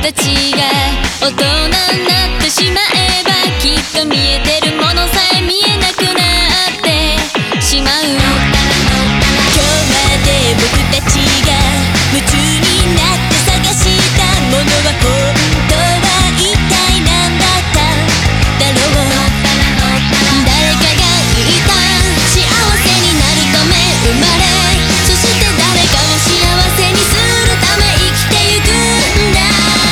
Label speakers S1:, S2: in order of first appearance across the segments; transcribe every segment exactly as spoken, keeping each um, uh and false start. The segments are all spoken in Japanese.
S1: たちが大人になってしまえばきっと見えてるものさえ見えなくなってしまう。今日まで僕たちが夢中になって探したものは本当は一体何だっただろう。誰かが言った幸せになるため生まれ、そして誰かを幸せにするため生きてゆくんだ。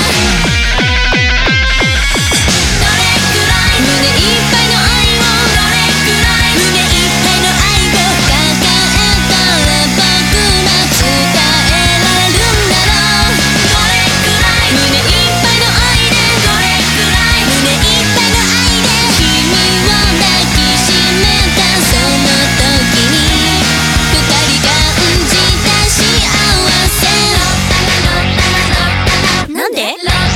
S1: どれくらい胸いっぱいの愛を、どれくらい胸いっぱいの愛を抱えたら僕ら伝えられるんだろう。どれくらい胸いっぱいの愛で、どれくらい胸いっぱいの愛で君を抱きしめたその時に二人感じた幸せ。なんで？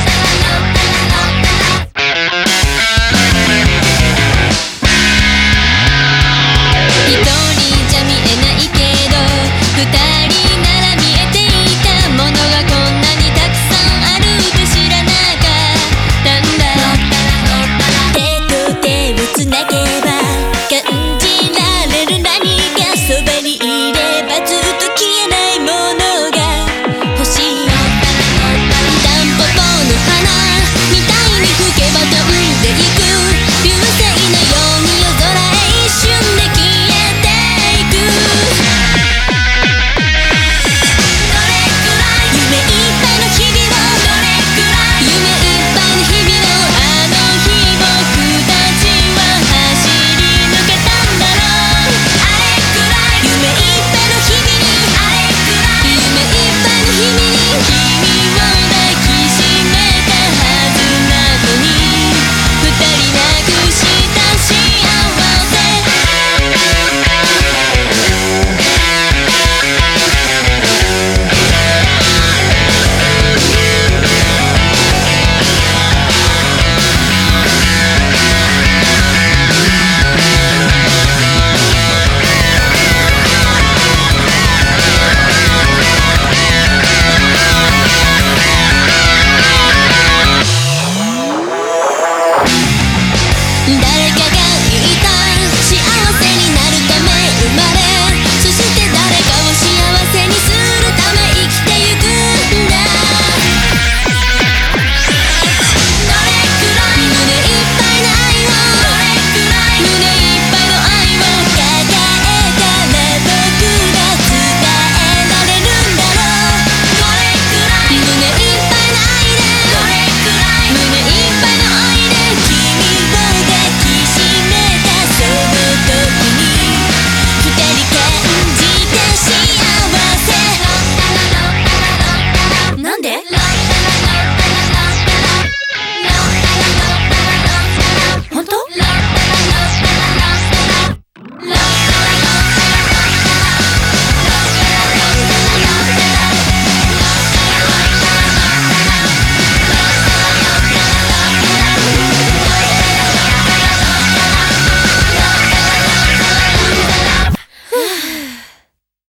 S1: 一人じゃ見えないけど二人なら見えていたものがこんなにたくさんあるって知らなかったんだ。手と手をつなげば感じられる何か、そばにいればずっと消えないものが欲しい。タンポポの花みたいに吹けば飛んでいく流星のように夜空へ一瞬で消えていく。どれくらい夢いっぱいの日々を、どれくらい夢いっぱいの日々をあの日僕たちは走り抜けたんだろう。あれくらい夢いっぱいの日々に、あれくらい夢いっぱいの日々に君を抱きしめたはずなのに二人なくした幸せ。誰か